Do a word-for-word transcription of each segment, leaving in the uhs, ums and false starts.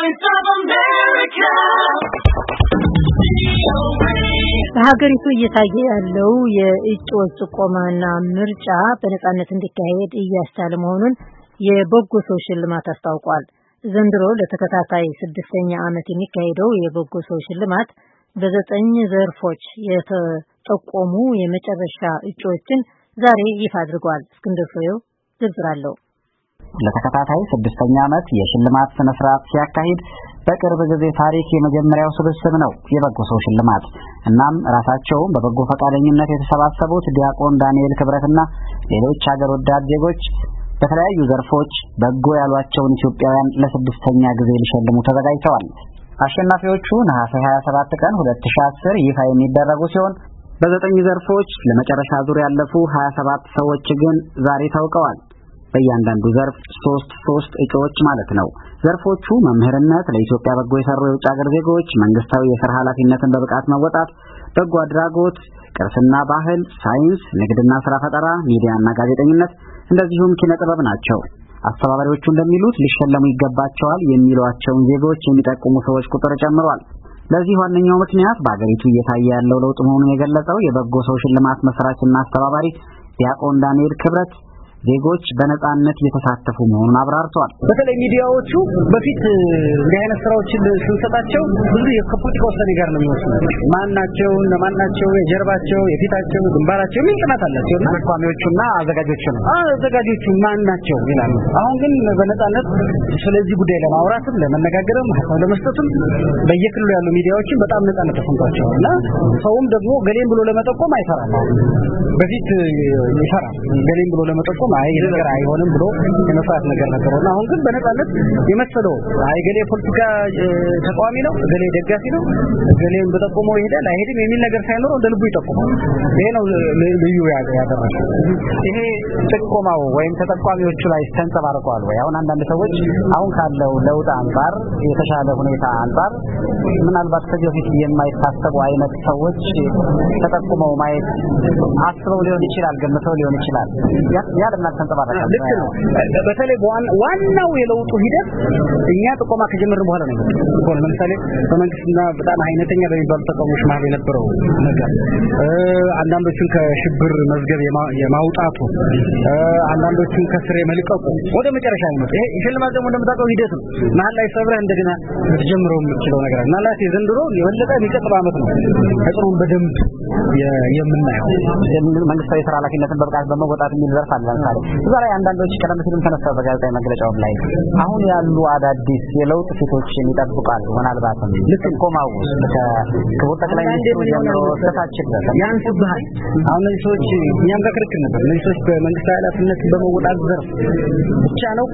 Voice of America. በሀገሪቱ እየታየ ያለው የእጩዎች ቆማና ምርጫ በነጻነት እንዲካሄድ እያስቻለ መሆኑን የበጎ ሰው ሽልማት አስታውቋል። ዘንድሮ ለተከታታይ ስድስተኛ ዓመት የሚካሄደው የበጎ ሰው ሽልማት በዘጠኝ ዘርፎች የተጠቆሙ የመጨረሻ እጩዎችን ዛሬ ይፋ አድርጓል። እስክንድር ፍሬው ዝርዝር አለው። ለተከታታይ ስድስተኛ ዓመት የሽልማት ስነ ስርዓት ሲያካሂድ በቅርብ ጊዜ ታሪክ የመጀመሪያው ስብስብ ነው የበጎ ሰው ሽልማት። እናም ራሳቸውን በበጎ ፈቃደኝነት የተሰባሰቡት ዲያቆን ዳንኤል ክብረትና ሌሎች ሀገር ወዳድ ዜጎች በተለያዩ ዘርፎች በጎ ያሏቸውን ኢትዮጵያውያን ለስድስተኛ ጊዜ ሊሸልሙ ተዘጋጅተዋል። አሸናፊዎቹ ነሐሴ ሃያ ሰባት ቀን ሁለት ሺህ አስር ይፋ የሚደረጉ ሲሆን በዘጠኝ ዘርፎች ለመጨረሻ ዙር ያለፉ ሃያ ሰባት ሰዎች ግን ዛሬ ታውቀዋል። በእያንዳንዱ ዘርፍ ሶስት ሶስት እጩዎች ማለት ነው። ዘርፎቹ መምህርነት፣ ለኢትዮጵያ በጎ የሰሩ የውጭ ሀገር ዜጎች፣ መንግስታዊ የሥራ ኃላፊነትን በብቃት መወጣት፣ በጎ አድራጎት፣ ቅርስና ባህል፣ ሳይንስ፣ ንግድና ስራ ፈጠራ፣ ሚዲያና ጋዜጠኝነት እንደዚሁም ኪነ ጥበብ ናቸው። አስተባባሪዎቹ እንደሚሉት ሊሸለሙ ይገባቸዋል የሚሏቸውን ዜጎች የሚጠቁሙ ሰዎች ቁጥር ጨምሯል። ለዚህ ዋነኛው ምክንያት በአገሪቱ እየታየ ያለው ለውጥ መሆኑን የገለጸው የበጎ ሰው ሽልማት መስራችና አስተባባሪ ዲያቆን ዳንኤል ክብረት ዜጎች በነጻነት እየተሳተፉ መሆኑን አብራርተዋል። በተለይ ሚዲያዎቹ በፊት እንዲህ አይነት ስራዎችን ስንሰጣቸው ብዙ የፖለቲካ ውሳኔ ጋር ነው የሚወስኑት። ማናቸው ለማናቸው የጀርባቸው የፊታቸው ግንባራቸው ምን ጥናት አላቸው እና ተቋሚዎቹና አዘጋጆቹ ነው አዘጋጆቹ ማናቸው ይላሉ። አሁን ግን በነጻነት ስለዚህ ጉዳይ ለማውራትም ለመነጋገርም ሀሳብ ለመስጠትም በየክልሉ ያሉ ሚዲያዎችን በጣም ነጻነት ተሰምቷቸዋል እና ሰውም ደግሞ ገሌም ብሎ ለመጠቆም አይፈራም። በፊት ይፈራል ገሌም ብሎ ለመጠቆም አይ ነገር አይሆንም ብሎ የመስራት ነገር ነበርና አሁን ግን በነጻነት የመሰለው አይ ገሌ ፖለቲካ ተቋሚ ነው ገሌ ደጋፊ ነው ገሌን በጠቆሞ ይሄዳል አይሄድም የሚል ነገር ሳይኖር እንደ ልቡ ይጠቆማል። ይሄ ነው ልዩ ያደረገው። ይሄ ጥቆማው ወይም ተጠቋሚዎቹ ላይ ተንጸባርቋል ወይ? አሁን አንዳንድ ሰዎች አሁን ካለው ለውጥ አንፃር የተሻለ ሁኔታ አንፃር ምናልባት ከዚህ በፊት የማይታሰቡ አይነት ሰዎች ተጠቁመው ማየት አስበው ሊሆን ይችላል፣ ገምተው ሊሆን ይችላል። ያ ለምን ተንጸባረቀ? ልክ ነው። በተለይ ዋናው የለውጡ ሂደት እኛ ጥቆማ ከጀመርን በኋላ ነው። ቆል ለምሳሌ በመንግስትና በጣም አይነተኛ በሚባሉ ተቃዋሚዎች መሀል የነበረው ነገር አንዳንዶቹን ከሽብር መዝገብ የማውጣቱ አንዳንዶቹን ከስር የመልቀቁ ወደ መጨረሻ ነው። ይሄ ሽልማት ደግሞ እንደምታውቀው ሂደት ነው። መሀል ላይ ሰብረህ እንደገና ልትጀምረው የምትችለው ነገር እና ላቲ ዘንድሮ የበለጠ የሚቀጥለው ዓመት ነው ተጽዕኖን በደንብ የምናየው። መንግስታዊ የሥራ ኃላፊነትን በብቃት በመወጣት የሚል ዘርፍ አለ። ለምሳሌ እዛ ላይ አንዳንዶች ቀደም ሲልም ተነስተው በጋዜጣዊ መግለጫው ላይ አሁን ያሉ አዳዲስ የለውጥ ፊቶችን ይጠብቃሉ። ምናልባትም ልትቆማው ከክቡር ጠቅላይ ሚኒስትሩ ጀምሮ እስከታችን ድረስ ያንስብሃል። አሁን እነዚህ ሰዎች እኛም ጋር ክርክር ነበር። እነዚህ ሰዎች በመንግስታዊ ኃላፊነት በመወጣት ዘርፍ ብቻ ነው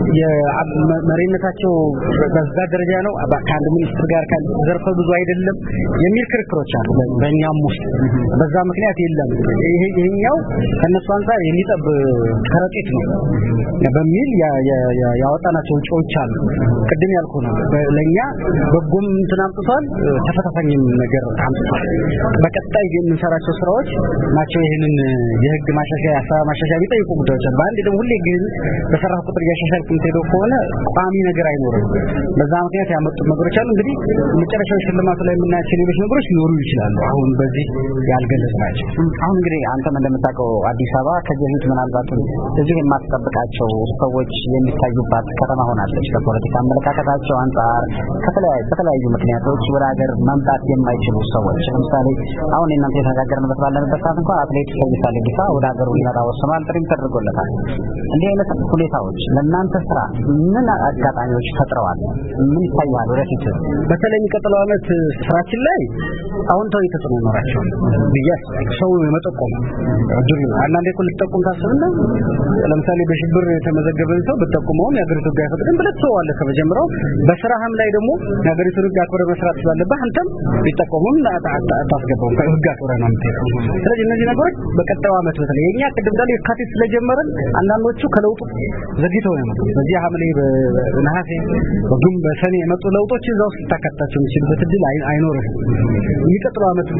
የመሪነታቸው በዛ ደረጃ ነው ከአንድ ሚኒስትር ጋር ካለ ዘርፈ ብዙ አይደለም የሚል ክርክሮች አሉ በእኛም ውስጥ። በዛ ምክንያት የለም ይሄኛው ከነሱ አንፃር የሚጠብ ከረጢት ነው በሚል ያወጣናቸው እጩዎች አሉ። ቅድም ያልኩ ነው ለኛ በጎም እንተናምጥቷል ተፈታታኝም ነገር አምጥቷል። በቀጣይ የምንሰራቸው ስራዎች ናቸው ይሄንን የህግ ማሻሻያ አሰራር ማሻሻያ ቢጠይቁ ጉዳዮች አሉ። በአንድ ደግሞ ሁሌ ግን በሰራው ቁጥር ያሻሻልኩ የምትሄደው ከሆነ ቋሚ ነገር አይኖርም። በዛ ምክንያት ያመጡት ነገሮች አሉ። እንግዲህ መጨረሻው ሽልማቱ ላይ የምናያቸው ሌሎች ነገሮች ሊኖሩ ይችላሉ አሁን በዚህ ያልገለጽናቸው። አሁን እንግዲህ አንተም እንደምታውቀው አዲስ አበባ ከዚህ ምናልባት እዚህ የማትጠብቃቸው ሰዎች የሚታዩባት ከተማ ሆናለች። ከፖለቲካ አመለካከታቸው አንፃር ከተለያዩ በተለያዩ ምክንያቶች ወደ ሀገር መምጣት የማይችሉ ሰዎች ለምሳሌ አሁን እናንተ የተነጋገርንበት ባለንበት ሰዓት እንኳን አትሌት ፈይሳ ለጊሳ ወደ ሀገሩ ሊመጣ ወስኗል፣ ጥሪም ተደርጎለታል። እንዲህ አይነት ሁኔታዎች ለእናንተ ስራ ምን አጋጣሚዎች ፈጥረዋል? ምን ይታያል ወደፊት? በተለይ የሚቀጥለው ዓመት ስራችን ላይ አዎንታዊ ተጽዕኖ ይኖራቸዋል ብዬ ሰው የመጠቆም እድል ነው። አንዳንዴ እኮ ልትጠቁም ታስብና ለምሳሌ በሽብር የተመዘገበን ሰው በተጠቁመው የሀገሪቱ ሕግ አይፈቅድም ብለህ ትተዋለህ ከመጀመሪያው። በስራህም ላይ ደግሞ የሀገሪቱ ሕግ አክብረህ መስራት ስላለብህ አንተም ሊጠቆሙም አታስገባውም ሕግ አክብረህ ነው የምትሄደው። ስለዚህ እነዚህ ነገሮች በቀጣዩ ዓመት በተለይ የኛ ቅድም እንዳለ የካቲት ስለጀመረን አንዳንዶቹ ከለውጡ ዘግይተው ነው የመጡት። በዚህ ሐምሌ በነሐሴ በግም በሰኔ የመጡ ለውጦች እዛው ሲታከታቸው የሚችሉበት እድል አይኖርም። የሚቀጥለው ዓመት ግን ይሄ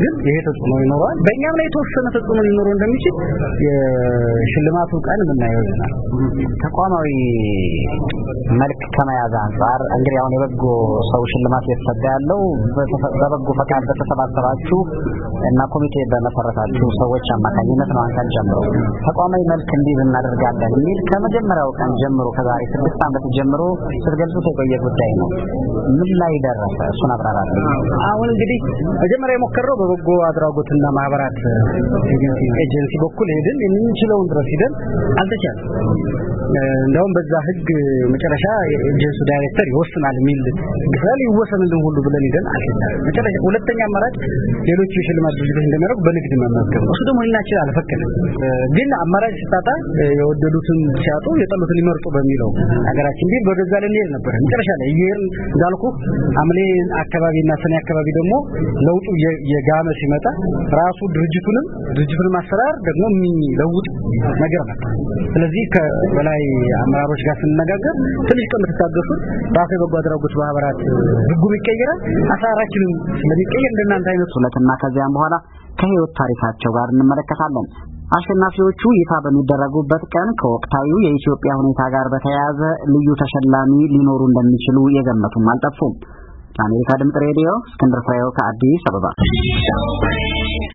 ተጽዕኖ ይኖራል በእኛም ላይ የተወሰነ ተጽዕኖ ሊኖረው እንደሚችል የሽልማቱ ቀን የምናየው ይሆናል። ተቋማዊ መልክ ከመያዝ አንፃር እንግዲህ አሁን የበጎ ሰው ሽልማት እየተሰጠ ያለው በበጎ ፈቃድ በተሰባሰባችሁ እና ኮሚቴ በመሰረታችሁ ሰዎች አማካኝነት ነው አንተን ጀምሮ ተቋማዊ መልክ እንዲይዝ እናደርጋለን የሚል ከመጀመሪያው ቀን ጀምሮ ከዛሬ ስድስት ዓመት ጀምሮ ስትገልጹት የቆየ ጉዳይ ነው። ምን ላይ ደረሰ? እሱን አብራራልኝ። አሁን እንግዲህ መጀመሪያ የሞከረው በበጎ አድራጎትና ማህበራት ኤጀንሲ በኩል ሄደን የምንችለውን ድረስ ሄደን አልተቻለም። እንደውም በዛ ህግ መጨረሻ ኤጀንሲ ዳይሬክተር ይወስናል የሚል ግፋል ይወሰንልን ሁሉ ብለን ሄደን አልተቻለም። መጨረሻ ሁለተኛ አማራጭ ሌሎች የሽልማት ድርጅቶች እንደሚያደርጉ በንግድ መመዝገብ ነው። እሱ ደግሞ ሊናችል አልፈቀደም። ግን አማራጭ ሲታጣ የወደዱትን ሲያጡ የጠሉትን ይመርጡ በሚለው ሀገራችን ቢል በገዛ ልንሄድ ነበር። መጨረሻ ላይ ይሄን እንዳልኩ አምሌ አካባቢና ሰኔ አካባቢ ደግሞ ለውጡ የጋመ ሲመጣ ራሱ ድርጅቱንም ድርጅቱንም አሰራር ደግሞ የሚለውጥ ነገር ነው። ስለዚህ ከበላይ አመራሮች ጋር ስንነጋገር ትንሽ ቀን ተታገሱ ራሱ የበጎ አድራጎት ማህበራት ህጉ ይቀየራል አሰራራችንም ስለሚቀየር እንደናንተ አይነት ሁለትና ከዚያም በኋላ ከህይወት ታሪካቸው ጋር እንመለከታለን። አሸናፊዎቹ ይፋ በሚደረጉበት ቀን ከወቅታዊ የኢትዮጵያ ሁኔታ ጋር በተያያዘ ልዩ ተሸላሚ ሊኖሩ እንደሚችሉ የገመቱም አልጠፉም። ለአሜሪካ ድምጽ ሬዲዮ እስክንድር ፍሬው ከአዲስ አበባ